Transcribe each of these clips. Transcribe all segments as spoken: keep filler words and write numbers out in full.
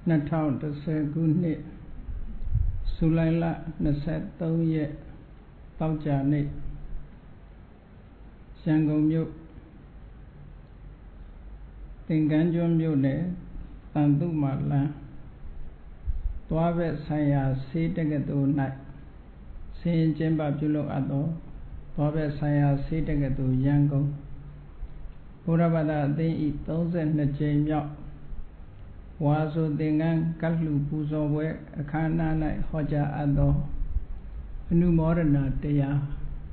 နှစ်ထောင်တစ်ဆယ်ခုနှစ်ဇူလိုင်လနှစ်ဆယ်သုံးရက်တောက်ကြနေ့ရန်ကုန်မြို့သင်္ကန်းကျွန်းမြို့နယ်တန်တုမာလန်းသွားဘက်ဆိုင်ရာဆေးတက္ကသိုလ်၌ဆင်းရင်ကျင်းပပြုလုပ်အပ်သောသွားဘက်ဆိုင်ရာဆေးတက္ကသိုလ်ရန်ကုန်ဘုရားဘာသာအသင်း၏သုံးဆယ်နှစ်ကြိမ်မြောက်ဝါဆိုသင်္ကန်းကတ်လှူပူဇော်ပွဲအခမ်းအနား၌ဟောကြားအပ်သောအနုမောဒနာတရား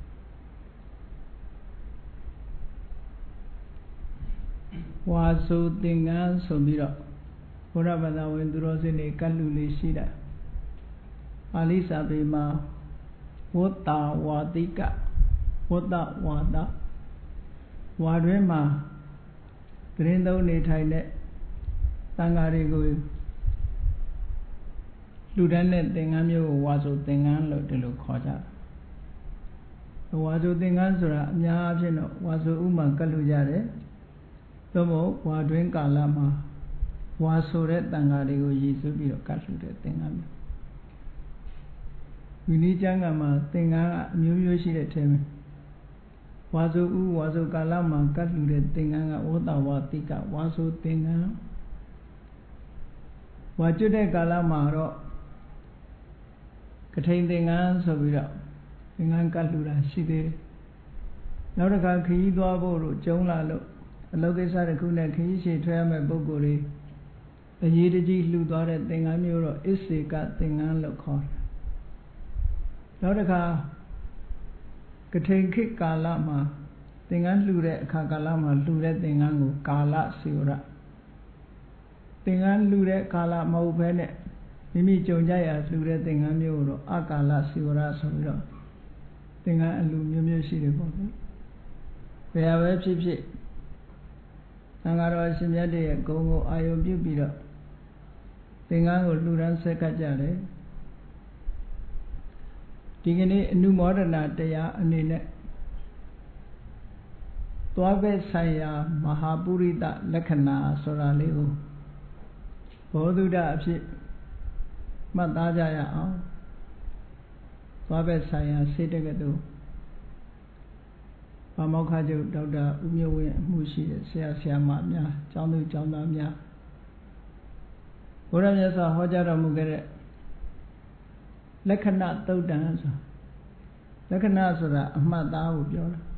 ဝါဆိုသင်္ကန်းဆိုပြီးတော့ဘုရားဘာသာဝင်သူတော်စင်တွေကတ်လှူလေးရှိတယ်ပါဠိစာပေမှာဝတ္တဝါတိကဝတ္တဝါဒဝါတွင်မှာသတင်းသုံးနေထိုင်တဲ့တန်ဃာတွေကိုလူတန်းတဲ့သင်္ကန်းမျိုးကိုဝါဆိုသင်္ကန်းလို့ဒီလိုခေါ်ကြတယ်ဝါဆိုသင်္ကန်းဆိုတာအများအားဖြင့်တော့ဝါဆိုဥမာကတ်လို့ရတယ်သို့မဟုတ်ဝါတွင်ကာလမှာဝါဆိုတဲ့တန်ဃာတွေကိုရည်စူးပြီးတော့ကတ်လို့တဲ့သင်္ကန်းမျိုးဝိနည်းကျမ်းကမှာသင်္ကန်းကအမျိုးမျိုးရှိတဲ့ထဲမှာဝါဆိုဥဝါဆိုကာလမှာကတ်လို့တဲ့သင်္ကန်းကဝတ္တဝါတိကဝါဆိုသင်္ကန်းဝါကျွတ်တဲ့ကာလမှာတော့ကထိန်သင်္ကန်းဆိုပြီးတော့သင်္ကန်းကတ်လှူတာရှိသေးတယ်နောက်တစ်ခါခရီးသွားဖို့လို့ကျုံလာလို့အလုပ်ကိစ္စတစ်ခုနဲ့ခရီးရှည်ထွက်ရမယ့်ပုဂ္ဂိုလ်တွေအရေးတကြီးလှူသွားတဲ့သင်္ကန်းမျိုးတော့အစ္စေကသင်္ကန်းလို့ခေါ်တယ်နောက်တစ်ခါကထိန်ခေတ်ကာလမှာသင်္ကန်းလှူတဲ့အခါကာလမှာလှူတဲ့သင်္ကန်းကိုကာလစီဝရသင်္ကန်းလှူတဲ့ကာလမဟုတ်ဘဲနဲ့မိမိကြုံကြရလှူတဲ့သင်္ကန်းမျိုးတော့အကာလစီဝရဆိုပြီးတော့သင်္ကန်းအလှူမျိုးမျိုးရှိတယ်ပေါ့ဗျဘယ်ဟာပဲဖြစ်ဖြစ်သံဃာတော်ရှင်မြတ်ရဲ့ဂုဏ်ကိုအာရုံပြုပြီးတော့သင်္ကန်းကိုလှူဒန်းဆက်ကပ်ကြတယ်ဒီကနေ့အနုမောဒနာတရားအနေနဲ့သွားဘက်ဆိုင်ရာမဟာပုရိသလက္ခဏာဆိုတာလေးကိုဘောဓုဒအဖြစ်မှတ်သားကြရအောင်သွားဘက်ဆိုင်ရာဆေးတက္ကသိုလ်ဗမောက္ခချုပ်ဒေါက်တာဦးမျိုးဝင်းအမှုရှိတဲ့ဆရာဆရာမများကျောင်းသူကျောင်းသားများဘုရားမြတ်စွာဟောကြားတော်မူခဲ့တဲ့လက္ခဏာသုတ်တံဆိုလက္ခဏာဆိုတာအမှတ်သားကိုပြောတာ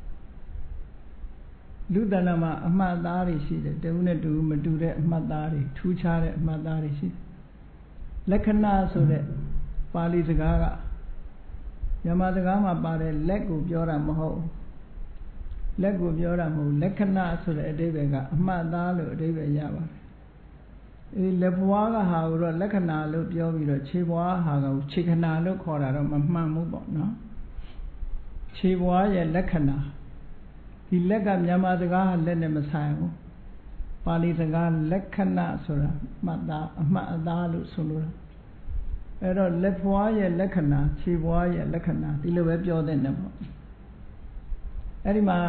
လူတဏ္ဍမှာအမှတ်သားတွေရှိတယ်တဦးနဲ့တဦးမတူတဲ့အမှတ်သားတွေထူးခြားတဲ့အမှတ်သားတွေရှိတယ်လက္ခဏာဆိုတဲ့ပါဠိစကားကမြန်မာစကားမှာပါတဲ့လက်ကိုပြောတာမဟုတ်လက်ကိုပြောတာမဟုတ်လက္ခဏာဆိုတဲ့အဓိပ္ပာယ်ကအမှတ်သားလို့အဓိပ္ပာယ်ရပါတယ်အဲလက်ဘွားကဟာကိုတော့လက္ခဏာလို့ပြောပြီးတော့ခြေဘွားဟာကိုခြေခဏလို့ခေါ်တာတော့မမှန်ဘူးပေါ့နော်ခြေဘွားရဲ့လက္ခဏာဒီလက်ကမြန်မာစကားဟာလက်နဲ့မဆိုင်ဘူးပါဠိစကားလက္ခဏာဆိုတာမှတ်သားအမှတ်အသားလို့ဆိုလိုတာအဲ့တော့လက်ဘွားရဲ့လက္ခဏာခြေဘွားရဲ့လက္ခဏာဒီလိုပဲပြောတဲ့နဲ့ပေါ့အဲ့ဒီမှာ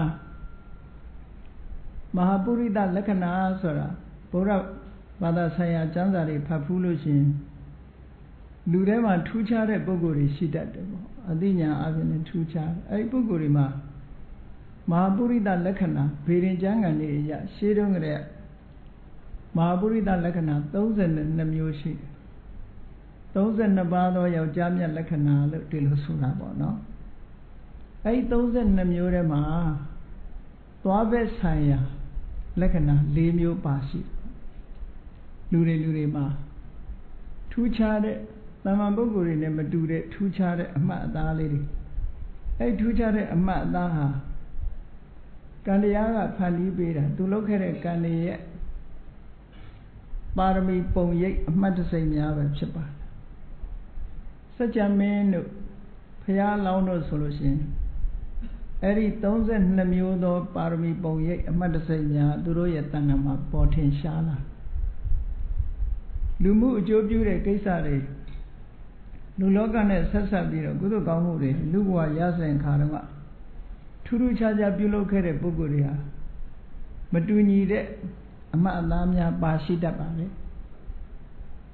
မဟာပုရိသလက္ခဏာဆိုတာဘုရားဘာသာဆိုင်ရာကျမ်းစာတွေဖတ်ဖူးလို့ရှိရင်လူထဲမှာထူးခြားတဲ့ပုဂ္ဂိုလ်တွေရှိတတ်တယ်ပေါ့အသိဉာဏ်အပြင်နဲ့ထူးခြားအဲ့ဒီပုဂ္ဂိုလ်တွေမှာမဟာပုရိသလက္ခဏာဗေဒင်ကျမ်းဂန်တွေအရရှေးတုန်းကတည်းကမဟာပုရိသလက္ခဏာသုံးဆယ်နှစ်မျိုးရှိတယ်သုံးဆယ်နှစ်ပါးသောယောက်ျားမြတ်လက္ခဏာလို့ဒီလိုဆိုတာပေါ့နော်အဲ့ဒီသုံးဆယ်နှစ်မျိုးထဲမှာသွားဘက်ဆိုင်ရာလက္ခဏာ၄မျိုးပါရှိလူတွေလူတွေမှာထူးခြားတဲ့သမ္မာပုဂ္ဂိုလ်တွေနဲ့မတူတဲ့ထူးခြားတဲ့အမှတ်အသားလေးတွေအဲ့ထူးခြားတဲ့အမှတ်အသားဟာကံတရားကဖန်တီးပေးတာသူလုပ်ခဲ့တဲ့ကံတွေရဲ့ပါရမီပုံရိပ်အမှတ်တစိမ့်များပဲဖြစ်ပါတယ်စัจ जा မင်းတို့ဘုရားလောင်းတို့ဆိုလို့ရှိရင်အဲ့ဒီသုံးဆယ်နှစ်မျိုးသောပါရမီပုံရိပ်အမှတ်တစိမ့်များသူတို့ရဲ့တဏ္ဍာမှာပေါ်ထင်ရှားလာလူမှုအကျိုးပြုတဲ့ကိစ္စတွေလူလောကနဲ့ဆက်ဆက်ပြီးတော့ကုသိုလ်ကောင်းမှုတွေလူဘဝရစဉ်ခါတော့ကထူးထူးခြားခြားပြုလုပ်ခဲ့တဲ့ပုဂ္ဂိုလ်တွေဟာမတူညီတဲ့အမှတ်အသားများပါရှိတတ်ပါလေ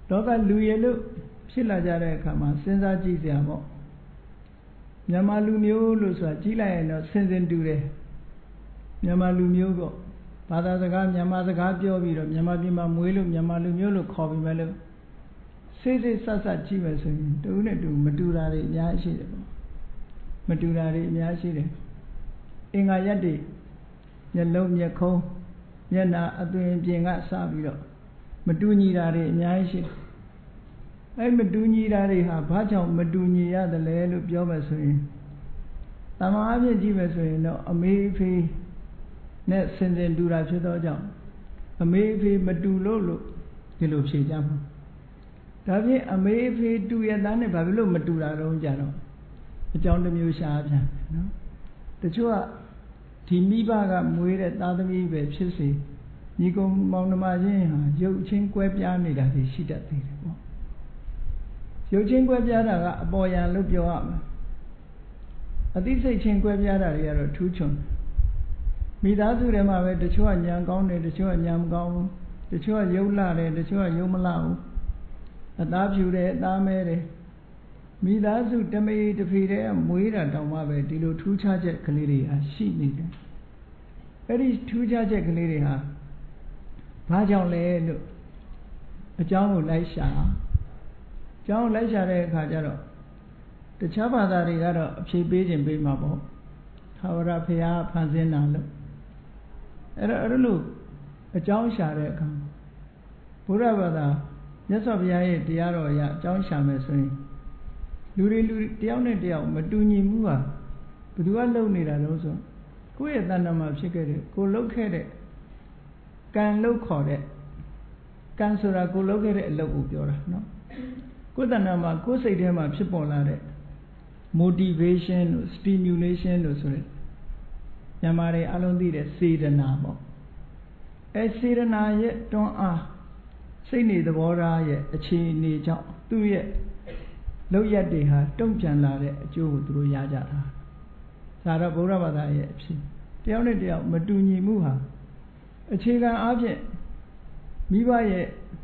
လောကလူရည်လို့ဖြစ်လာကြတဲ့အခါမှာစဉ်းစားကြည့်စရာပေါ့မြန်မာလူမျိုးလို့ဆိုတာကြီးလိုက်ရင်တော့ဆင်စင်တူတယ်မြန်မာလူမျိုးပေါ့ဘာသာစကားမြန်မာစကားပြောပြီးတော့မြန်မာပြည်မှာမွေးလို့မြန်မာလူမျိုးလို့ခေါ်ပြီးမဲ့လို့စိတ်စိတ်ဆက်ဆက်ကြည့်မယ်ဆိုရင်တူနဲ့တူမတူတာတွေအများကြီးရှိတယ်ပေါ့မတူတာတွေအများကြီးရှိတယ်အင်္ဂါရက်တွေမျက်လုံးမျက်ခုံးမျက်နှာအသွင်ပြင်ကစပြီးတော့မတူညီတာတွေအများကြီးရှိတယ်အဲ့မတူညီတာတွေဟာဘာကြောင့်မတူညီရတယ်လဲလို့ပြောမယ်ဆိုရင်တမန်အဖြစ်ကြည့်မယ်ဆိုရင်တော့အမေအဖေနဲ့ဆင်စင်တူတာဖြစ်သောကြောင့်အမေအဖေမတူလို့လို့ဒီလိုဖြေကြမှာဒါဖြင့်အမေအဖေတူရတဲ့နဲ့ဘာဖြစ်လို့မတူတာတော့ကြတော့အကြောင်းတစ်မျိုးရှားပြန်နော်တချို့ကဒီမိဘကမွေးတဲ့သားသမီးပဲဖြစ်စေညီကောင်မောင်နှမချင်းဟာရုပ်ချင်းကွဲပြားနေတာတွေရှိတတ်သေးတယ်ပေါ့ရုပ်ချင်းကွဲပြားတာကအပေါ်ယံလို့ပြောရမှာအသိစိတ်ချင်းကွဲပြားတာတွေကတော့ထူးချွန်မိသားစုထဲမှာပဲတချို့ကညံကောင်းတယ်တချို့ကညံမကောင်းဘူးတချို့ကရုပ်လှတယ်တချို့ကရုပ်မလှဘူးအသားဖြူတယ်အသားမဲတယ်မိသားစုတမေတဖေတဲ့မွေးတာတောင်မှပဲဒီလိုထူးခြားချက်ကလေးတွေဟာရှိနေတယ်အဲ့ဒီထူးခြားချက်ကလေးတွေဟာဘာကြောင့်လဲလို့အကြောင်းကိုလိုက်ရှာအကြောင်းလိုက်ရှာတဲ့အခါကျတော့တခြားဘာသာတွေကတော့အဖြေပေးခြင်းပေးမှာပေါ့သာဝရဘုရားဖန်ဆင်းတာလို့အဲ့တော့အဲ့လိုအကြောင်းရှာတဲ့အခါဘုရားဘာသာမြတ်စွာဘုရားရဲ့တရားတော်အရအကြောင်းရှာမယ်ဆိုရင်လူတွေလူတယောက်နဲ့တယောက်မတူညီမှုဟာဘယ်သူကလုပ်နေတာလို့ဆိုကိုယ့်ရဲ့တဏ္ဍာမှာဖြစ်ခဲ့တဲ့ကိုလုပ်ခဲ့တဲ့ကံလုပ်ခေါ်တဲ့ကံဆိုတာကိုလုပ်ခဲ့တဲ့အလုပ်ကိုပြောတာနော်ကိုယ်တဏ္ဍာမှာကိုယ်စိတ်ထဲမှာဖြစ်ပေါ်လာတဲ့ motivation လို့ stimulation လို့ဆိုတဲ့မြန်မာတွေအလုံးသိတဲ့စေတနာပေါ့အဲစေတနာရဲ့တွန်းအားစိတ်နေသဘောထားရဲ့အခြေအနေကြောင့်သူ့ရဲ့လောက်ရက်တွေဟာတုံ့ပြန်လာတဲ့အကျိုးကိုသူတို့ရကြတာဒါတော့ဗုဒ္ဓဘာသာရဲ့အဖြစ်တယောက်နဲ့တယောက်မတူညီမှုဟာအခြေခံအားဖြင့်မိဘရဲ့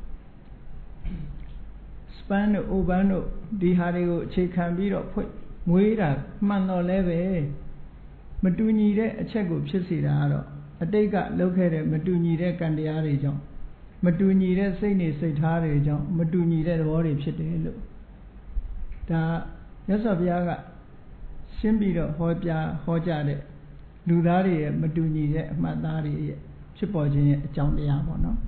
span တို့ oban တို့ဒီဟာတွေကိုအခြေခံပြီးတော့ဖွင့်မွေးတာမှန်တော့လဲပဲမတူညီတဲ့အချက်ကိုဖြစ်စေတာကတော့အတိတ်ကလုပ်ခဲ့တဲ့မတူညီတဲ့ကံတရားတွေကြောင့်မတူညီတဲ့စိတ်နေစိတ်ထားတွေကြောင့်မတူညီတဲ့သဘောတွေဖြစ်တယ်လို့ဒါမြတ်စွာဘုရားကရှင်းပြီးတော့ဟောကြားဟောကြားတဲ့လူသားတွေရဲ့မတူညီတဲ့အမှတ်သားတွေရဲ့ဖြစ်ပေါ်ခြင်းရဲ့အကြောင်းတရားပေါ့နော်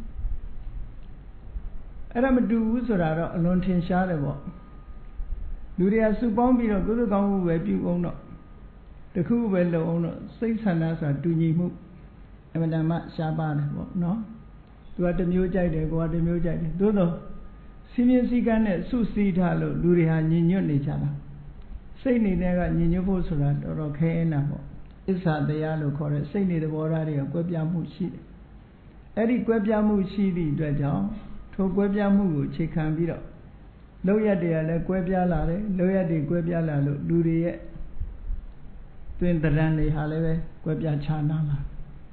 အဲ့ဒါမတူဘူးဆိုတာတော့အလွန်ထင်ရှားတယ်ပေါ့လူတွေကစုပေါင်းပြီးတော့ကုသိုလ်ကောင်းမှုပဲပြုအောင်တော့တခုပဲလုံအောင်တော့စိတ်ဆန္ဒဆိုတာတူညီမှုအမှန်တမ်းရှားပါတယ်ပေါ့နော်သူကတစ်မျိုးကြိုက်တယ်ကိုကတစ်မျိုးကြိုက်တယ်သို့တော့စီမင်းစည်းကမ်းနဲ့စုစည်းထားလို့လူတွေဟာညီညွတ်နေကြတာစိတ်နေတဲ့ကညီညွတ်ဖို့ဆိုတာတော်တော်ခဲအင်းတာပေါ့အစ္ဆာတရားလို့ခေါ်တဲ့စိတ်နေသဘောထားတွေကကွဲပြားမှုရှိတယ်အဲ့ဒီကွဲပြားမှုရှိသည့်အတွက်ကြောင့်ထိုကွဲပြားမှုကိုအခြေခံပြီးတော့လောက်ရက်တွေကလည်းကွဲပြားလာတယ်လောက်ရက်တွေကွဲပြားလာလို့လူတွေရဲ့တွင်တရံတွေဟာလည်းပဲကွဲပြားခြားနားလာ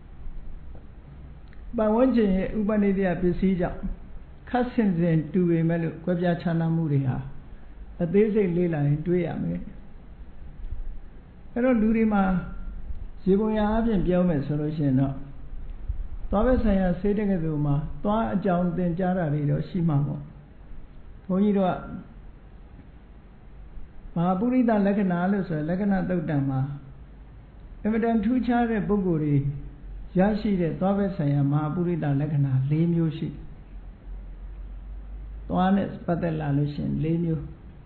ပတ်ဝန်းကျင်ရဲ့ဥပနိဒေယပစ္စည်းကြောင့်ခတ်ဆင်ဆင်တူပေမဲ့လို့ကွဲပြားခြားနားမှုတွေဟာအသေးစိတ်လေးလာရင်တွေးရမယ်အဲ့တော့လူတွေမှာရေပုံရအပြင်ပြောမယ်ဆိုလို့ရှိရင်တော့သွားပဲဆိုင်ရာဆေးတက္ကသိုလ်မှာသွားအကြောင်းသင်ကြားတာတွေတော့ရှိမှာပေါ့ဘုန်းကြီးတို့ကမဟာပုရိသလက္ခဏာလို့ဆိုရယ်လက္ခဏာသုတ်တံမှာအမတန်ထူးခြားတဲ့ပုဂ္ဂိုလ်တွေရရှိတဲ့သွားပဲဆိုင်ရာမဟာပုရိသလက္ခဏာ၄မျိုးရှိသွားနဲ့ပတ်သက်လာလို့ရှိရင်၄မျိုး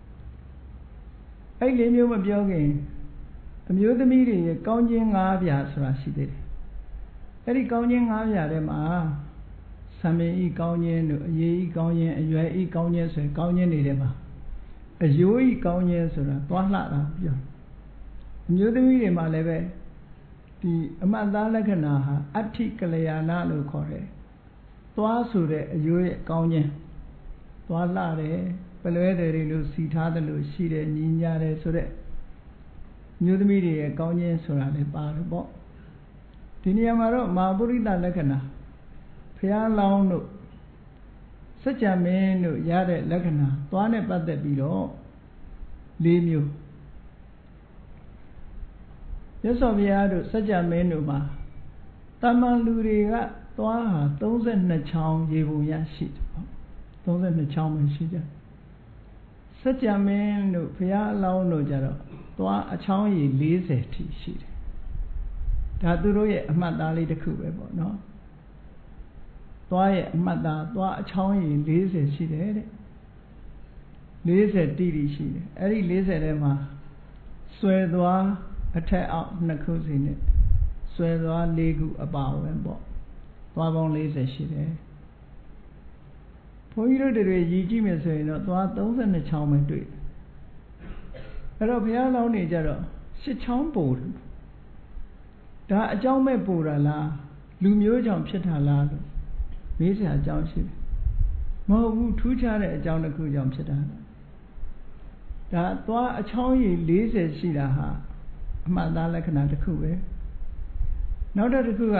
အဲ့၄မျိုးမပြောခင်အမျိုးသမီးတွေရဲ့ကောင်းခြင်း၅ပြာဆိုတာရှိသေးတယ်အဲ့ဒီကောင်းခြင်း၅ပြာထဲမှာသံမေဤကောင်းခြင်းတို့အရေးဤကောင်းခြင်းအရွယ်ဤကောင်းခြင်းဆိုရင်ကောင်းခြင်းတွေထဲမှာအယိုးဤကောင်းခြင်းဆိုတာသွားလှတာပြောအမျိုးသမီးတွေမှာလည်းပဲဒီအမှတ်သားလက္ခဏာဟာအဋ္ဌိကလျာဏလို့ခေါ်တယ်သွားဆိုတဲ့အယိုးရဲ့ကောင်းခြင်းသွားလှတယ်ပလွဲတယ်တွေလို့စီထားတယ်လို့ရှိတယ်ညီညာတယ်ဆိုတဲ့မျိုးသမီးတွေရဲ့ကောင်းခြင်းဆိုတာလည်းပါတယ်ပေါ့ဒီနေရာမှာတော့မဟာပုရိသလက္ခဏာဘုရားလောင်းတို့စัจ जा မင်းတို့ရတဲ့လက္ခဏာသွားနဲ့ပတ်သက်ပြီးတော့လေးမျိုးမြတ်စွာဘုရားတို့စัจ जा မင်းတို့မှာတမန်လူတွေကသွားဟာသုံးสิบ二ချောင်းရေပုံရရှိတယ်ပေါ့သုံးสิบ二ချောင်းပဲရှိကြစัจ जा မင်းတို့ဘုရားအလောင်းတို့ကြတော့သွားအချောင်းရေ၄၀ထိရှိတယ်ဒါသူတို့ရဲ့အမှတ်သားလေးတစ်ခုပဲပေါ့နော်သွားရဲ့အမှတ်သားသွားအချောင်းရေ၄၀ရှိတယ်တဲ့၄၀တိတိရှိတယ်အဲ့ဒီ၄၀ထဲမှာဆွဲသွားအထက်အောက်နှစ်ခုစီနဲ့ဆွဲသွား၄ခုအပါဝင်ပေါ့သွားပေါင်း၄၀ရှိတယ်ဘုန်းကြီးတို့တွေရည်ကြည့်မယ်ဆိုရင်တော့သွားသုံးสิบ二ချောင်းပဲတွေ့အဲ့တော့ဘုရားလောင်းနေကြတော့ရှစ်ချောင်းပို့တယ်ဒါအကြောင်းမဲ့ပို့တာလားလူမျိုးကြောင့်ဖြစ်တာလားလို့မေးစရာအကြောင်းရှိတယ်မဟုတ်ဘူးထူးခြားတဲ့အကြောင်းတစ်ခုကြောင့်ဖြစ်တာဒါသွားအချောင်းကြီး၄၀ရှိတာဟာအမှန်သားလက္ခဏာတစ်ခုပဲနောက်တစ်ခု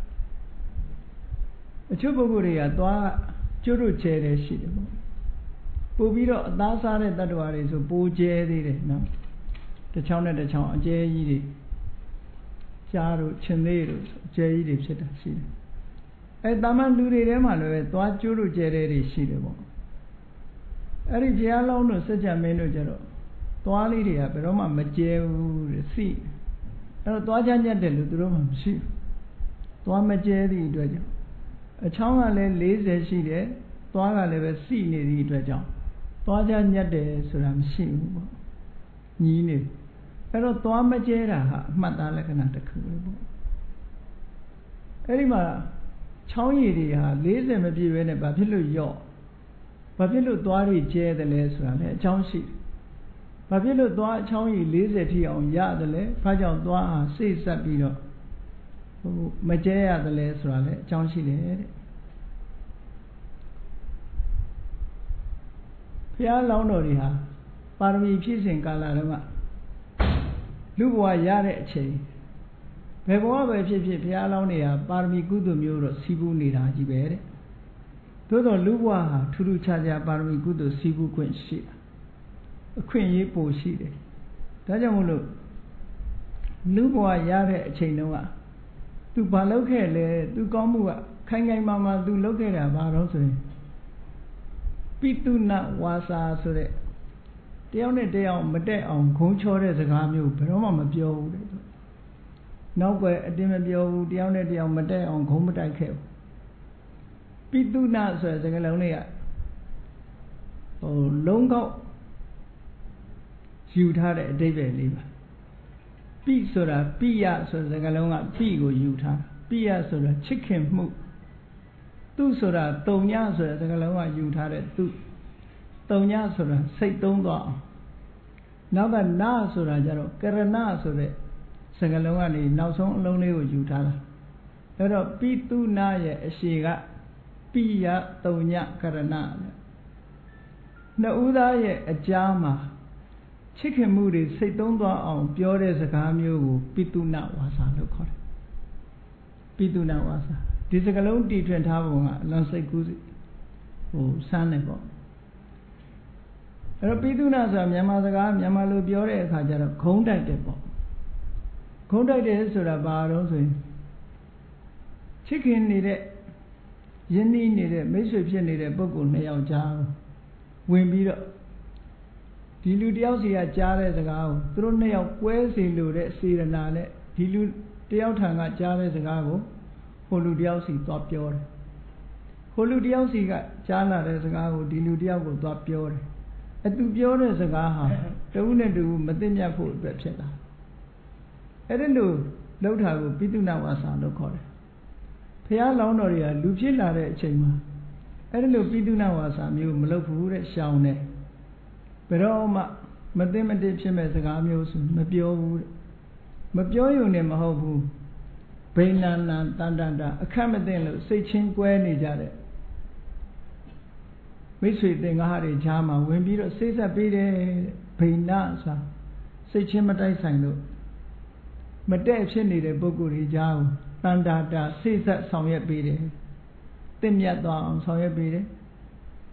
ကအချို့ပုဂ္ဂိုလ်တွေကသွားကျွတ်တို့ကျဲတယ်ရှိတယ်ပေါ့ပို့ပြီးတော့အသားစားတဲ့တ attva တွေဆိုပိုးကျဲသေးတယ်နော်တစ်ချောင်းနဲ့တစ်ချောင်းအကျဲကြီးတွေကြားတို့ခြင်သေးတို့အကျဲကြီးတွေဖြစ်တာရှိတယ်အဲတာမန်လူတွေထဲမှာလည်းသွားကျွတ်တို့ကျဲတဲ့တွေရှိတယ်ပေါ့အဲ့ဒီဘုရားလောင်းတို့စัจ जा မင်းတို့ကျတော့သွားလေးတွေကဘယ်တော့မှမကျဲဘူးတဲ့စီအဲ့တော့သွားချညက်တယ်လို့သူတို့မှမရှိဘူးသွားမကျဲသည့်အတွက်ကြောင့်အချောင်းကလည်း၄၀ရှိတယ်သွားကလည်းပဲစီနေသည့်အတွက်ကြောင့်သွားချညက်တယ်ဆိုတာမရှိဘူးပေါ့ညီးနေအဲ့တော့သွားမကျဲတာဟာအမှတ်သားလက္ခဏာတစ်ခုပဲပေါ့အဲ့ဒီမှာချောင်းရည်တွေဟာ၄၀မပြည့်ဘဲနဲ့ဘာဖြစ်လို့ယော့ဘာဖြစ်လို့သွားတွေကျဲတယ်လဲဆိုတာလည်းအကြောင်းရှိတယ်ဘာဖြစ်လို့သွားအချောင်းကြီး၄၀ထိအောင်ရတယ်လဲဘာကြောင့်သွားဟာစိတ်ဆက်ပြီးတော့ဟိုမကျဲရတယ်လဲဆိုတာလည်းအကြောင်းရှိတယ်တဲ့ဘုရားလောင်းတော်တွေဟာပါရမီဖြည့်စဉ်ကာလတုန်းကလူဘဝရတဲ့အချိန်ဘယ်ဘဝပဲဖြစ်ဖြစ်ဘုရားလောင်းတွေဟာပါရမီကုသိုလ်မျိုးတော့စီးပူးနေတာကြီးပဲတဲ့သို့တော့လူဘဝဟာထူးထူးခြားခြားပါရမီကုသိုလ်စီးပူးခွင့်ရှိတာအခွင့်အရေးပိုရှိတယ်ဒါကြောင့်မို့လို့လူဘဝရတဲ့အချိန်တုန်းကသူဘာလုပ်ခဲ့လဲသူကောင်းမှုကခိုင်ခိုင်မာမာသူလုပ်ခဲ့တာဘာလို့ဆိုရင်ပိတုနဝါစာဆိုတဲ့တယောက်နဲ့တယောက်မတက်အောင်ဂုံချောတဲ့စကားမျိုးဘယ်တော့မှမပြောဘူးတဲ့နောက်ွယ်အတင်းမပြောဘူးတယောက်နဲ့တယောက်မတက်အောင်ဂုံမတိုက်ခဲ့ဘူးပိတုနဆိုတဲ့စကားလုံးလေးကဟိုလုံးကောက်ယူထားတဲ့အဓိပ္ပာယ်လေးပါပိဆိုတာပိယဆိုတဲ့စကားလုံးကပိကိုယူထားပိယဆိုတာချစ်ခင်မှုသူဆိုတာတုံညဆိုတဲ့စကားလုံးကယူထားတဲ့သူတုံညဆိုတာစိတ်သုံးသွားအောင်နောက်ကနာဆိုတာကြတော့ကရဏဆိုတဲ့စကားလုံးကနေနောက်ဆုံးအလုံးလေးကိုယူထားတာအဲ့တော့ပိတုနာရဲ့အရှိကပိယတုံညကရဏနှစ်ဦးသားရဲ့အကြားမှာချစ်ခင်မှုတွေစိတ်သုံးသွားအောင်ပြောတဲ့စကားမျိုးကိုပိတုနဝါစာလို့ခေါ်တယ်ပိတုနဝါစာဒီစကားလုံးတည်ထွင်ထားပုံကအလွန်စိတ်ကူးဟိုစမ်းတယ်ပေါ့အဲ့တော့ပိတုနဆိုတာမြန်မာစကားမြန်မာလိုပြောတဲ့အခါကျတော့ဂုံးတိုက်တယ်ပေါ့ဂုံးတိုက်တယ်ဆိုတာဘာလို့ဆိုရင်ချစ်ခင်နေတဲ့ယဉ်နီးနေတဲ့မိတ်ဆွေဖြစ်နေတဲ့ပုဂ္ဂိုလ်နှစ်ယောက်ကြားဝင်ပြီးတော့ဒီလူတယောက်စီကကြားတဲ့စကားကိုသူတို့နှစ်ယောက်ကွဲစီလို့တဲ့စေရနာနဲ့ဒီလူတယောက်ထံကကြားတဲ့စကားကိုဟိုလူတယောက်စီသွားပြောတယ်ဟိုလူတယောက်စီကကြားလာတဲ့စကားကိုဒီလူတယောက်ကိုသွားပြောတယ်အတူပြောတဲ့စကားဟာတဦးနဲ့တဦးမသိမြတ်ဖို့အတွက်ဖြစ်တာအဲ့ဒီလိုလှုပ်တာကိုပိတုနဝါစာလို့ခေါ်တယ်ဘုရားလောင်းတော်တွေကလူဖြစ်လာတဲ့အချိန်မှာအဲ့ဒီလိုပိတုနဝါစာမျိုးမလုပ်ဘူးတဲ့ရှောင်းတယ်ဘယ်တော့မှမသိမတည်ဖြစ်မဲ့စကားမျိုးဆိုမပြောဘူးတဲ့မပြောရုံနဲ့မဟုတ်ဘူးဘိနန္နတန်တန္တာအခက်မသိလို့စိတ်ချင်းကွဲနေကြတဲ့မိတ်ဆွေသင်္ဃာတွေခြားမှာဝင်ပြီးတော့စိတ်ဆက်ပေးတယ်ဘိနဆိုစိတ်ချင်းမတိုက်ဆိုင်လို့မတည့်ဖြစ်နေတဲ့ပုဂ္ဂိုလ်တွေကြားကိုတန်တာတာစိတ်ဆက်ဆောင်ရွက်ပေးတယ်တင့်မြတ်သွားအောင်ဆောင်ရွက်ပေးတယ်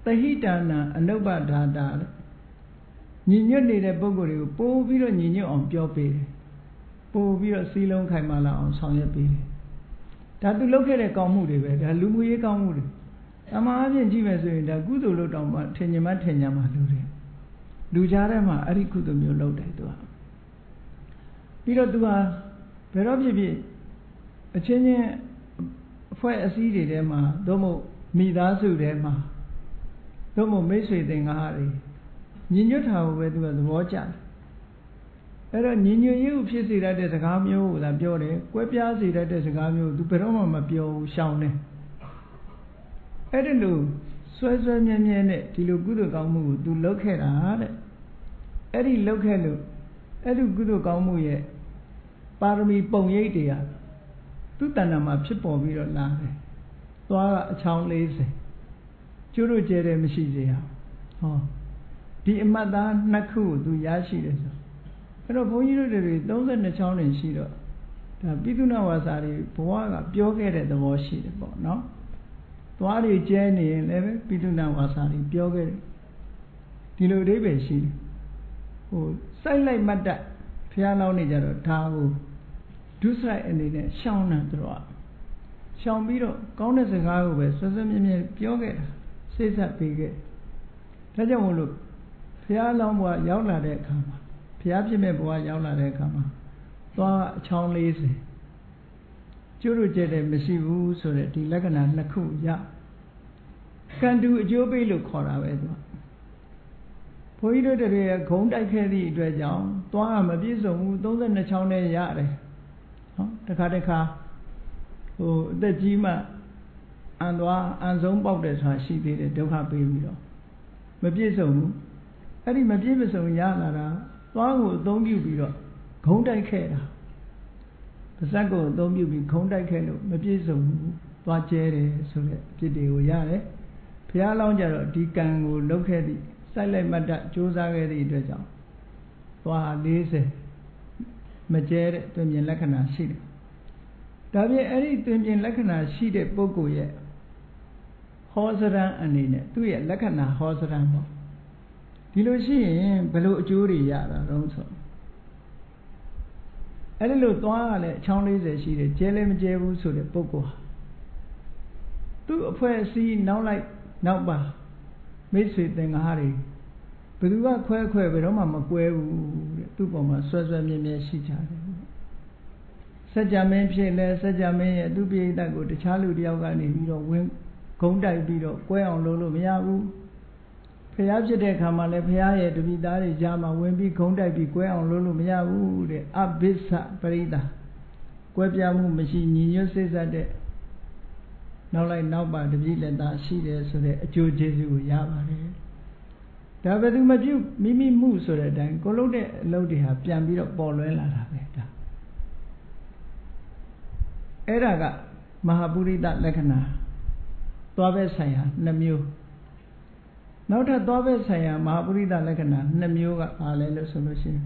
Tahitana Anubadada Ninyo need a Bogo, Po Viro Nino on Pio Pay, Po Viro Silon Kaimala on Sonya Pay. That to look at a commoody, a Lumui commoody. Amazian Jimas in the good load on Tenyama Tenyama Luri. Lujarama Arikudum load at Dua. Piro Dua, Perobi, a change for a seed dema, Domo Midasu dema, Domo Messi thing Hari. Ninyo Tower was watcher. Era Nino you pissy that is a cameo, that Jore, Quepiasi that is a cameo, to Peroma Mapio Shawnee. I don't know, Swazan Yane, till you good gamu, to look at her. Eddie look hello, Eddie good gamu ye, Parami Ponyatia, Tutanama Chipo Viro Lave, Tua a town lazy, Churu Jere Mishizia. Oh, the Madan Naku, do Yashi. Pero Boyu, those are the town in Shiro. The Biduna was a Poaga, Bioga, the washi, no? Tuari Jenny and Leve, Biduna was a Bioga. Tilo Rebeshi. Oh, Silent Mada, Piano Niger, Tago, Dusa and in a Shauna draw. Shaun Biro, Countess and Gago, Sesame Bioga, says that big. Tajam look. Piano was Yaula de Kama. Piabime boy Yaula de Kama. Tua Chong lazy. Juru Jede Messivu so that the Lagana Naku ya. Can do Joby look for our Edward. Poido de Gonda Kelly Dredjong, Tua Mabizo, those in the Chone Yare. The Kadeka, oh, the Jima and Wa and Zone Bobdes has she did a Doha baby. Mabizo, Eddie Mabizo Yana, Tua don't you be Gonda Keda. The Sago don't you be Gonda Kelo, Mabizo, Tua Jere, so that Jide Yare. Pia Longer, Deacon will look at it. Silent Mada, Josa the Dredger. Tua Lazy Majere, Tumian Lacana sheet. Davi Eddie Tumian Lacana sheet at Boko yet. Horseran and in it, two yet Lacana Horseran. Diloshi, below jury yada, also. A little toilet, Chinese sheet, Jelem Jebu, so the Boko. Two of her see now like now ba. Messi thing a hurry. But you are quite quite with Roma Maquevu, two Boma, Swazam Yameshija. Such a man, such a man, do be that go to Charlie Diogani, you know, win, Gondai Bido, Quail Lolo Miabu. Payabje Kamale Paya to be Dari Jama, when be Gondai be Quail Lolo Miabu, the Abisa Perida. Quapiamu machine, you says that. Now like now by the village that she is so that Joe Jesu Yava. David Maju, Mimi Moo so that then go load it, load it up, Jambi of Bolola. Eraga, Mahaburi that Lekana, Dove Saya, Namu. Now that Dove Saya, Mahaburi that Lekana, Namu, Alelo solution.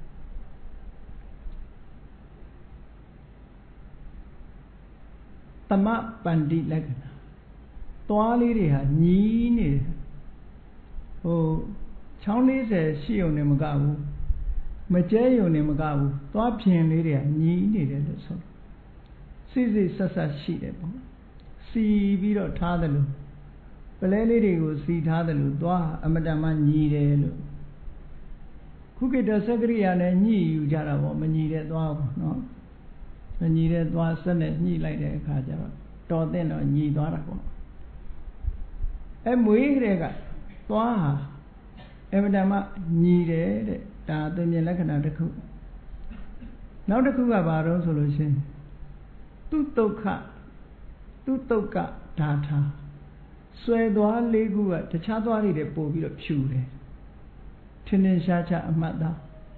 Tama Pandit Lagana. Toaliria, Nini. Oh, Charlie says she on Nemagabu. Majay on Nemagabu. Topian Lydia, Nini. Sisi Sasa sheet. See Vito Tadalu. Pelelli will see Tadalu, Dwa, Amadama Nidelu. Cookie the Sagri and Ni Ujara, Manida Dwa, no? The needed was a knee like a Kaja, Totten or Ni Dorako. And we rega, Toa, Evidama needed that the Nilakana cook. Now the Kugabaro solution. Tutoka, Tutoka, Tata. Swedwa Legua, the Chadwari de Bobi of Chure. Tinishacha Amada.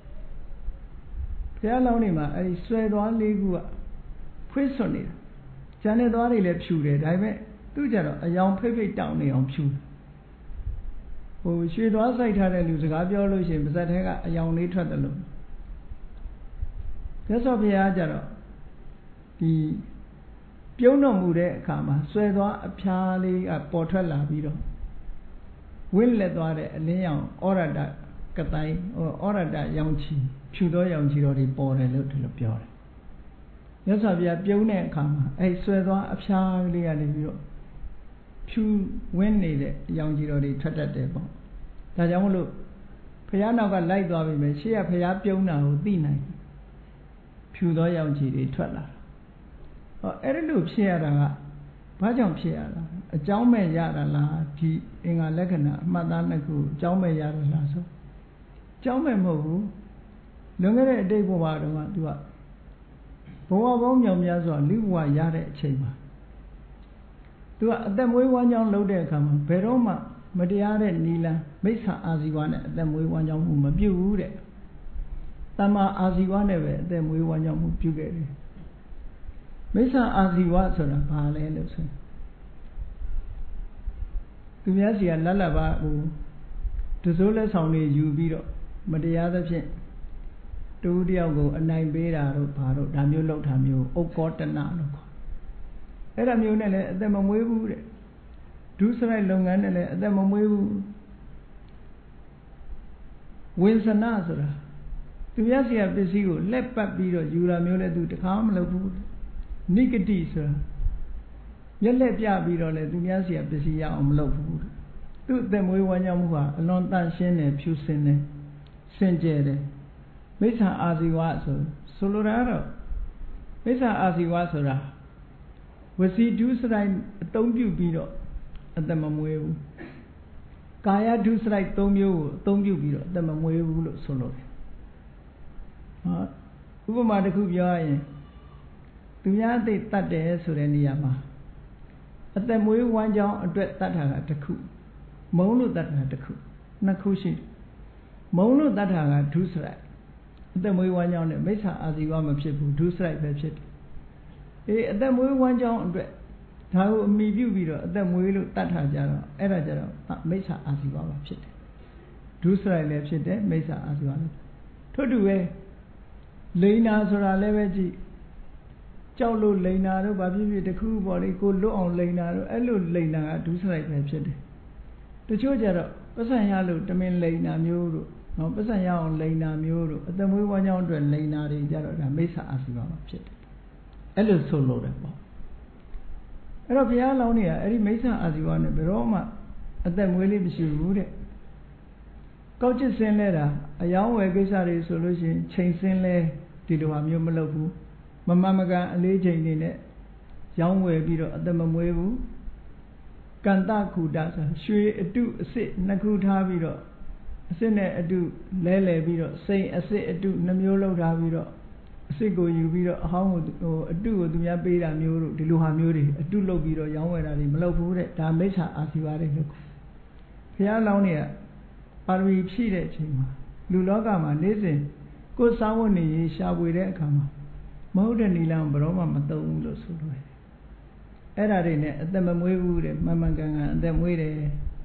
Pialonima, I swear on Legua. Questioning. Janet Wari left shooted. I went to Jaro, a young paper down there on shoot. Oh, she was like her and lose a gabiology, but that a young nature alone. That's of the Ajaro. The Piono Mude Kama, swear a piali a portala video. win letသွားတဲ့အလင်းရောင်ဩရတကတိုင်းဩရတရောင်ချီဖြူသောရောင်ချီတော်တွေပေါ်တယ်လို့ဒီလိုပြောတယ်မြတ်စွာဘုရားပြုံးတဲ့အခါမှာအဲ့ဆွဲသွားအဖျားလေးကနေပြီးတော့ဖြူဝင်းနေတဲ့ရောင်ချီတော်တွေထွက်တတ်တယ်ပေါ့ဒါကြောင့်မလို့ဘုရားနောက်ကလိုက်သွားပြီမယ်ရှေ့ကဘုရားပြုံးတာကိုသိနိုင်ဖြူသောရောင်ချီတွေထွက်လာဟောအဲ့ဒီလိုဖြစ်ရတာကဘာကြောင့်ဖြစ်ရတာအကြောင်းမဲ့ရတာလားဒီအင်္ဂါလက္ခဏာအမှတ်သားနှစ်ခုအကြောင်းမဲ့ရတာလားဆိုအကြောင်းမဲ့မဟုတ်ဘူးလွန်ခဲ့တဲ့အတိတ်ဘဝတုန်းကသူကဘဝပေါင်းမြောင်များစွာလူဘဝရတဲ့အချိန်မှာသူကအသက်မွေးဝမ်းကြောင်းလုပ်တဲ့အခါမှာဘယ်တော့မှမတရားတဲ့နီလန်းမိစ္ဆာအာဇီဝနဲ့အသက်မွေးဝမ်းကြောင်းမှုမပြုတ်ဘူးတဲ့တမ္မာအာဇီဝနဲ့ပဲအသက်မွေးဝမ်းကြောင်းမှုပြုခဲ့တယ်မိစ္ဆာအာဇီဝဆိုတာဘာလဲလို့ဆိုသူများစီကလက်လက်ပါဟိုတစိုးလက်ဆောင်တွေယူပြီးတော့မတရားသဖြင့်တူတယောက်ကိုအနိုင်ပေးတာတို့ဘာတို့ဒါမျိုးလောက်တာမျိုးဥက္ကောတနလို့ခေါ်အဲ့ဒါမျိုးနဲ့လည်းအသက်မမွေးဘူးတဲ့ဒုစရိုက်လုပ်ငန်းနဲ့လည်းအသက်မမွေးဘူးဝိသနာဆိုတာသူများစီကပစ္စည်းကိုလက်ပတ်ပြီးတော့ယူတာမျိုးလည်းသူတခါမှမလုပ်ဘူးနိဂတိဆိုတာမျက်လက်ပြပြီးတော့လည်းသူများစီကပစ္စည်းရအောင်မလုပ်ဘူးသူ့အသက်မွေးဝမ်းကြောင်းမှုဟာအလွန်တန်ရှင်းတယ်ဖြူစင်တယ်စင်ကြယ်တယ်မိစ္ဆာအာဇီဝဆိုဆိုလိုတာတော့မိစ္ဆာအာဇီဝဆိုတာဝစီဒုစရိုက်အသုံးပြုပြီးတော့အသက်မမွေးဘူးကာယဒုစရိုက်၃မျိုးကိုအသုံးပြုပြီးတော့အသက်မမွေးဘူးလို့ဆိုလိုတယ်ဟောဥပမာတစ်ခုပြောရရင်သူများအသိတတ်တယ်ဆိုတဲ့နေရာမှာအသက်မွေးဝမ်းကြောင်းအတွက်တတ်တာကတစ်ခုမုံလို့တတ်တာတစ်ခုနှစ်ခုရှိမုံလို့တတ်တာကဒုစရိုက်အသက်မွေးဝမ်းကြောင်းနဲ့မိစ္ဆာအာဇီဝမဖြစ်ဘူးဒုစရိုက်ပဲဖြစ်တယ်အေးအသက်မွေးဝမ်းကြောင်းအတွက်ဒါကိုအမိပြုပြီးတော့အသက်မွေးလို့တတ်တာကြတော့အဲ့ဒါကြတော့မိစ္ဆာအာဇီဝပါဖြစ်တယ်ဒုစရိုက်လည်းဖြစ်တယ်မိစ္ဆာအာဇီဝလည်းထို့တူပဲလိန်နာဆိုတာလည်းပဲကြည့်ကြောက်လို့လိန်နာတို့ဘာဖြစ်ဖြစ်တခုပေါ့လေကိုလွတ်အောင်လိန်နာတို့အဲ့လိုလိန်နာကဒုစရိုက်ပဲဖြစ်တယ်တချို့ကြတော့ပတ်စံရလို့တမင်လိန်နာမျိုးတို့နော်ပတ်စံရအောင်လိန်နာမျိုးတို့အသက်မွေးဝမ်းကြောင်းအတွက်လိန်နာတွေကြတော့ဒါမိစ္ဆာအာဇီဝပါဖြစ်တယ်အဲ့လိုဆိုလို့တယ်ပေါ့အဲ့တော့ဘုရားလောင်းနေကအဲ့ဒီမိစ္ဆာအာဇီဝနဲ့ဘယ်တော့မှအသက်မွေးလေးမရှိဘူးတဲ့ကောက်ကျစ်စင်းလဲတာအယောင်းဝယ်ကိစ္စတွေဆိုလို့ရှိရင်ချိန်စင်းလဲဒီလိုဟာမျိုးမလုပ်ဘူးမမမကန်အလေးချိန်နေနဲ့ရောင်းဝယ်ပြီးတော့အသက်မမွေးဘူးကန္တခုတဆိုရွှေအတုအစစ်နှစ်ခုထားပြီးတော့အစစ်နဲ့အတုလဲလဲပြီးတော့စိန်အစစ်အတုနှမျိုးလောက်ထားပြီးတော့အစစ်ကိုယူပြီးတော့အဟောင်းကိုဟိုအတုကိုသူများပေးတာမျိုးတို့ဒီလိုဟာမျိုးတွေအတုလုပ်ပြီးတော့ရောင်းဝယ်တာတွေမလုပ်ဘူးတဲ့ဒါမိစ္ဆာအာဇီဝတွေလို့ဘုရားလောင်းနေကပါရမီဖြည့်တဲ့အချိန်မှာလူလောကမှာနေ့စဉ်ကိုယ်စားဝတ်နေရေးရှားပွေတဲ့အခါမှာမဟုတ်တဲ့နီလန်းဘယ်တော့မှမသုံးဘူးလို့ဆိုလို့ရတယ်အဲ့ဒါတွေနဲ့အသက်မမွေးဘူးတဲ့မမှန်ကန်ကန်အသက်မွေးတယ်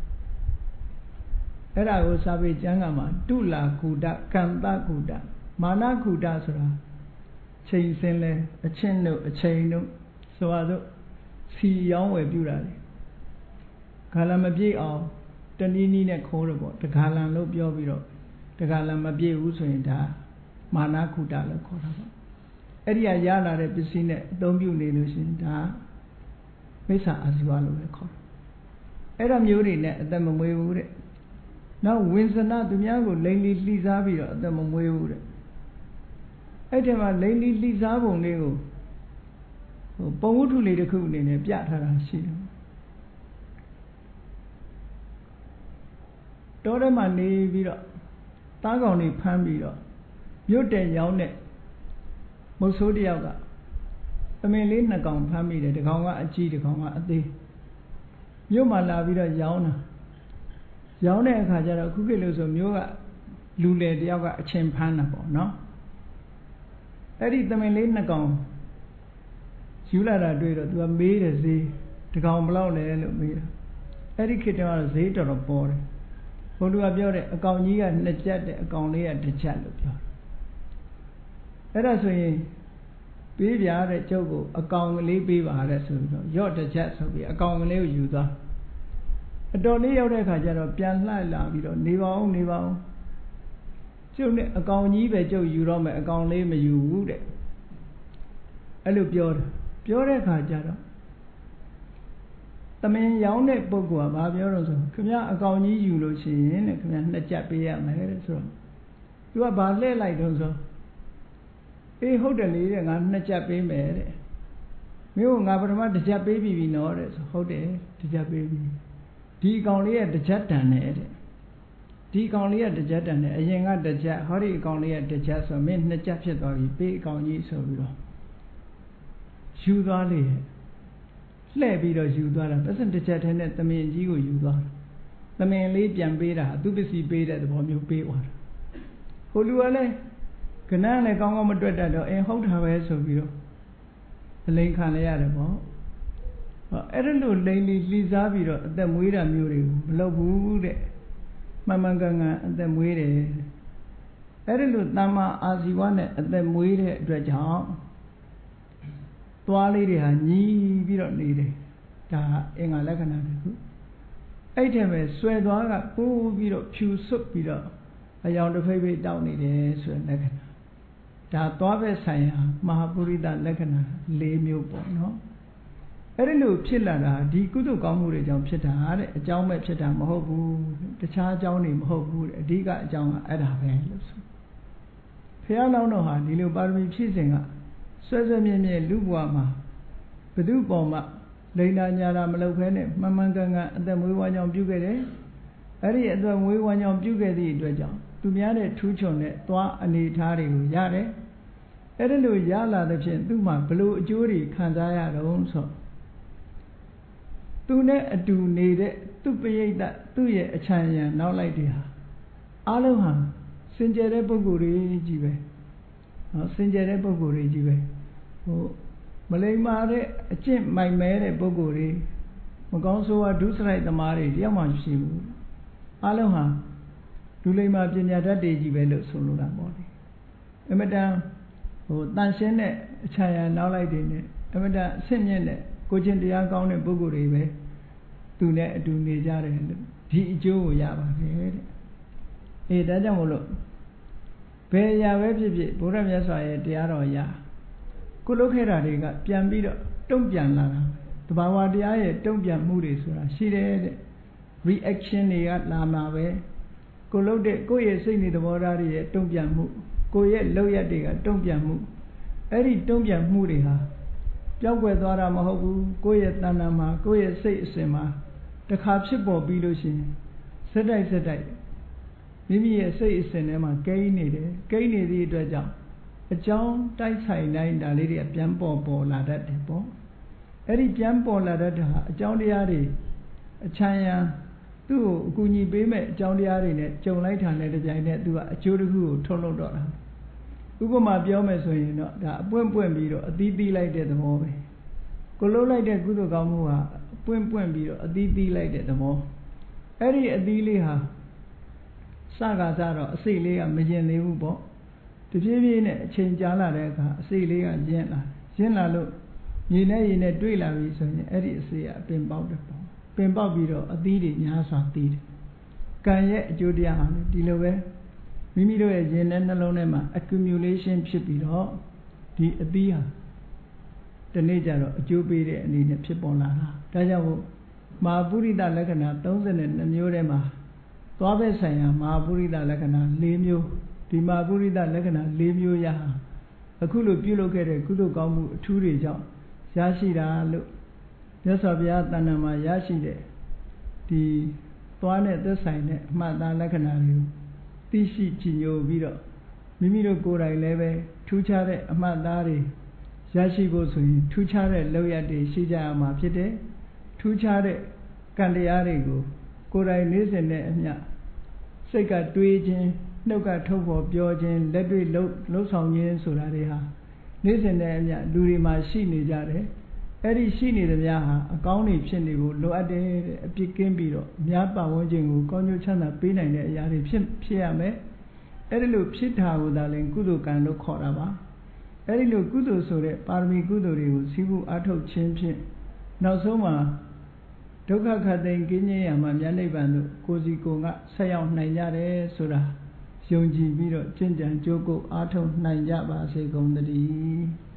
အဲ့ဒါကိုစာပေကျမ်းကမှာတုလာကုဒကန္တကုဒမာနကုဒဆိုတာချိန်စင်းလဲအချင်းတို့အချိန်တို့ဆိုပါစို့စီရောင်းဝယ်ပြူတာလေခါလာမပြည့်အောင်တနည်းနည်းနဲ့ခိုးတော့ပေါ့တခါလန်လို့ပြောပြီးတော့တခါလန်မပြည့်ဘူးဆိုရင်ဒါမာနကုဒလို့ခေါ်တာပေါ့အဲ့ဒီကရလာတဲ့ပစ္စည်းနဲ့အသုံးပြုနေလို့ရှိရင်ဒါမိစ္ဆာအာဇီဝလို့လည်းခေါ်တယ်အဲ့ဒါမျိုးတွေနဲ့အသက်မမွေးဘူးတဲ့နောက်ဝိဇ္ဇနာသူများကိုလိန်လီလှီစားပြီးတော့အသက်မမွေးဘူးတဲ့အဲ့ဒီမှာလိန်လီလှီစားပုံလေးကိုဟိုပုံဝတ္ထုလေးတစ်ခုအနေနဲ့ပြထားတာရှိတယ်တောထဲမှာနေပြီးတော့သားကောင်တွေဖမ်းပြီးတော့မြို့တယ်ရောင်းတဲ့မုတ်ဆိုးတယောက်ကသမင်လေးနှစ်ကောင်ဖမ်းမိတယ်တစ်ကောင်ကအကြီးတစ်ကောင်ကအသေးမြို့မှာလာပြီးတော့ရောင်းတာရောင်းတဲ့အခါကျတော့ခုခေတ်လို့ဆိုမြို့ကလူလေတယောက်ကအချင်းဖမ်းတာပေါ့နော်အဲ့ဒီသမင်လေးနှစ်ကောင်ယူလာတာတွေ့တော့သူကမေးတယ်ဈေးတစ်ကောင်ဘလောက်လဲလို့မေးတာအဲ့ဒီခေတ်တော့ဈေးတော်တော်ပေါ်တယ်ဘုရားပြောတဲ့အကောင်ကြီးကနှစ်ကျပ်တဲ့အကောင်လေးကတစ်ကျပ်လို့ပြောတယ်အဲ့ဒါဆိုရင်ပေးပြတဲ့ကျုပ်ကိုအကောင်ကလေးပေးပါတဲ့ဆိုပြီးတော့ရော့တစ်ချက်ဆိုပြီးအကောင်ကလေးကိုယူသွားအတော်လေးရောက်တဲ့အခါကျတော့ပြန်လှလာပြီးတော့နေပါအောင်နေပါအောင်ကျုပ်နဲ့အကောင်ကြီးပဲကျုပ်ယူတော့မယ်အကောင်လေးမယူဘူးတဲ့အဲ့လိုပြောတယ်ပြောတဲ့အခါကျတော့သမင်ရောင်းတဲ့ပုဂ္ဂိုလ်ကဘာပြောတော့ဆိုခင်ဗျာအကောင်ကြီးယူလို့ရှိရင်တဲ့ခင်ဗျာနှစ်ကြက်ပေးရမယ်တဲ့ဆိုတော့သူကဘာလှည့်လိုက်တော့ဆိုအေးဟုတ်တယ်လေတဲ့ငါနှစ်ကြက်ပေးမယ်တဲ့မင်းကငါပထမတစ်ကြက်ပေးပြီးပြီနော်တဲ့ဆိုဟုတ်တယ်တစ်ကြက်ပေးပြီဒီအကောင်လေးကတစ်ကြက်တန်တယ်တဲ့ဒီအကောင်လေးကတစ်ကြက်တန်တယ်အရင်ကတစ်ကြက်ဟောဒီအကောင်လေးကတစ်ကြက်ဆိုမင်းနှစ်ကြက်ဖြစ်သွားပြီပေးအကောင်ကြီးဆိုပြီးတော့ယူသွားလေလှည့်ပြီးတော့ယူသွားတာပတ်စံတစ်ချက်ထဲနဲ့သမင်ကြီးကိုယူသွားတာသမင်လေးပြန်ပေးတာသူပစ္စည်းပေးတဲ့သဘောမျိုးပေးသွားတာဟိုလူကလည်းကနန်းလည်းကောင်းကောင်းမတွက်တတ်တော့အင်းဟုတ်တာပဲဆိုပြီးတော့အလိန်ခံလိုက်ရတယ်ပေါ့ဟောအဲ့ဒါလို့လိန်လီလှီစားပြီးတော့အသက်မွေးတာမျိုးတွေမလုပ်ဘူးတဲ့မှန်မှန်ကန်ကန်အသက်မွေးတယ်အဲ့ဒါလို့တမ္မာအာဇီဝနဲ့အသက်မွေးတဲ့အတွက်ကြောင့်သွားလေးတွေဟာညီးပြီးတော့နေတယ်ဒါအင်္ဂါလက္ခဏာတွေခုအဲ့ထဲမှာဆွဲသွားကပိုးပြီးတော့ဖြူစွတ်ပြီးတော့အယောင်တစ်ဖိတ်ဖိတ်တောက်နေတယ်ဆိုတဲ့လက္ခဏာဒါသွားပဲဆိုင်ရာမဟာပုရိသလက္ခဏာ၄မျိုးပေါ့နော်အဲ့ဒီလိုဖြစ်လာတာဒီကုသိုလ်ကောင်းမှုတွေကြောင့်ဖြစ်တာတဲ့အကြောင်းပဲဖြစ်တာမဟုတ်ဘူးတခြားအကြောင်းတွေမဟုတ်ဘူးတဲ့အဓိကအကြောင်းကအဲ့ဒါပဲလို့ဆိုဘုရားလောင်းတော်ဟာဒီလိုပါရမီဖြည့်စဉ်ကဆွဲဆွဲမြဲမြဲလူဘဝမှာဘု து ပေါ်မှာလိန်နာညာတာမလုပ်ဘဲနဲ့မှန်မှန်ကန်ကန်အသက်မွေးဝမ်းကြောင်းပြုခဲ့တယ်အဲ့ဒီအသက်မွေးဝမ်းကြောင်းပြုခဲ့သည့်အတွက်ကြောင့်သူများတဲ့ထူးချွန်တဲ့သွားအနေထားတွေကိုရတယ်အဲ့ဒီလိုရလာတဲ့ဖြင့်သူ့မှာဘလို့အကျိုးတွေခံစားရတော့ဆိုသူနဲ့အတူနေတဲ့သူ့ပရိသတ်သူ့ရဲ့အချမ်းရံနောက်လိုက်တွေဟာအားလုံးဟာစင်ကြယ်တဲ့ပုဂ္ဂိုလ်တွေကြီးပဲနော်စင်ကြယ်တဲ့ပုဂ္ဂိုလ်တွေကြီးပဲဟိုမလိမ္မာတဲ့အကျင့်မိုက်မဲတဲ့ပုဂ္ဂိုလ်တွေမကောင်းဆိုးဝါးဒုစရိုက်သမားတွေတယောက်မှမရှိဘူးအားလုံးဟာဒုလိမ္မာပညာတတ်တွေကြီးပဲလို့ဆိုလိုတာပေါ့လေအမတန်ဟိုတန်ရှင်းတဲ့အချမ်းရံနောက်လိုက်တွေနဲ့အမတန်အဆင့်မြင့်တဲ့ကိုချင်းတရားကောင်းတဲ့ပုဂ္ဂိုလ်တွေပဲသူနဲ့အတူနေကြတယ်လို့ဒီအကျိုးကိုရပါတယ်တဲ့အေးဒါကြောင့်မို့လို့ဘယ်အရာပဲဖြစ်ဖြစ်ဘုရားမြတ်စွာရဲ့တရားတော်ရာကိုလုခဲ့တာတွေကပြန်ပြီးတော့တုံ့ပြန်လာတာတဘာဝတရားရဲ့တုံ့ပြန်မှုတွေဆိုတာရှိတယ်တဲ့ reaction တွေကလာမှာပဲကိုလုတဲ့ကိုယ့်ရဲ့စိတ်နေသဘောထားတွေရဲ့တုံ့ပြန်မှုကိုယ့်ရဲ့လောက်ရတွေကတုံ့ပြန်မှုအဲ့ဒီတုံ့ပြန်မှုတွေဟာပြောက်ွယ်သွားတာမဟုတ်ဘူးကိုယ့်ရဲ့တဏ္ဍာမှာကိုယ့်ရဲ့စိတ်အစဉ်မှာတခါဖြစ်ပေါ်ပြီးလို့ရှိရင်စက်တိုက်စက်တိုက်မိမိရဲ့စိတ်အစဉ်ထဲမှာကိန်းနေတယ်ကိန်းနေသည့်အတွက်ကြောင့်အကြောင်းတိုက်ဆိုင်တိုင်းဒါလေးတွေပြန်ပေါ်ပေါ်လာတတ်တယ်ပေါ့အဲ့ဒီပြန်ပေါ်လာတတ်တာအကြောင်းတရားတွေအချမ်းရံသူ့ကိုအကူအညီပေးမဲ့အကြောင်းတရားတွေနဲ့ကြုံလိုက်တာနဲ့တပြိုင်နက်သူကအကျိုးတစ်ခုကိုထုတ်လုပ်တော့တာဥပမာပြောမယ်ဆိုရင်တော့ဒါအပွင့်ပွင့်ပြီးတော့အသီးသီးလိုက်တဲ့သဘောပဲကိုလှုပ်လိုက်တဲ့ကုသိုလ်ကောင်းမှုဟာအပွင့်ပွင့်ပြီးတော့အသီးသီးလိုက်တဲ့သဘောအဲ့ဒီအသီးလေးဟာစကားစားတော့အစိတ်လေးကမကျင်သေးဘူးပေါ့တဖြည်းဖြည်းနဲ့အချိန်ကြာလာတဲ့အခါအစိတ်လေးကကျင်းလာကျင်းလာလို့မြေနဲ့ရေနဲ့တွေ့လာပြီဆိုရင်အဲ့ဒီအစိတ်ကအပင်ပေါက်တယ်ပေါ့ပင်ပေါက်ပြီးတော့အသီးတွေများစွာသီးတယ်ကံရဲ့အကျိုးတရားဟာဒီလိုပဲမိမိတို့ရဲ့ရင်နဲ့နှလုံးထဲမှာ accumulation ဖြစ်ပြီးတော့ဒီအသီးဟာဒီနေ့ကျတော့အကျိုးပေးတဲ့အနေနဲ့ဖြစ်ပေါ်လာတာဒါကြောင့်မဟာပုရိသလက္ခဏာ၃၂မျိုးထဲမှာသွားပဲဆိုင်ရာမဟာပုရိသလက္ခဏာ၄မျိုးဒီမဟာပုရိသလက္ခဏာ၄မျိုးရဟာအခုလိုပြုလုပ်ခဲ့တဲ့ကုသိုလ်ကောင်းမှုအထူးတွေကြောင့်ရရှိတာလို့မြတ်စွာဘုရားတဏ္ဍာမှာရရှိတဲ့ဒီသွားနဲ့သက်ဆိုင်တဲ့အမှတ်သားလက္ခဏာတွေကိုသိရှိကြည်ညိုပြီးတော့မိမိတို့ကိုယ်တိုင်လည်းပဲထူးခြားတဲ့အမှတ်သားတွေရရှိဖို့ဆိုရင်ထူးခြားတဲ့လောက်ရတွေရှိကြရမှာဖြစ်တယ်ထူးခြားတဲ့ကံတရားတွေကိုကိုယ်တိုင်နေ့စဉ်နဲ့အမျှစိတ်ကတွေးခြင်းနှုတ်ကထုတ်ဖော်ပြောခြင်းလက်တွေ့လှုပ်လှုပ်ဆောင်ခြင်းဆိုတာတွေဟာနေ့စဉ်နဲ့အမျှလူတွေမှာရှိနေကြတယ်အဲ့ဒီရှိနေတဲ့များဟာအကောင်းတွေဖြစ်နေဖို့လိုအပ်တယ်တဲ့အပြစ်ကင်းပြီးတော့အများပတ်ဝန်းကျင်ကိုကောင်းကျိုးချမ်းသာပေးနိုင်တဲ့အရာတွေဖြစ်ဖြစ်ရမယ်အဲ့ဒီလိုဖြစ်တာကိုသာလျှင်ကုသိုလ်ကံလို့ခေါ်တာပါအဲ့ဒီလိုကုသိုလ်ဆိုတဲ့ပါရမီကုသိုလ်တွေကိုစီးပူးအားထုတ်ခြင်းဖြင့်နောက်ဆုံးမှာဒုက္ခခတ်သိမ်းကင်းခြင်းရမှာမြတ်နိဗ္ဗာန်တို့ကိုယ်စီကိုယ်ကဆက်ရောက်နိုင်ကြတယ်ဆိုတာယုံကြည်ပြီးတော့ကျင့်ကြံကြိုးကိုအားထုတ်နိုင်ကြပါစေကုန်သတည်း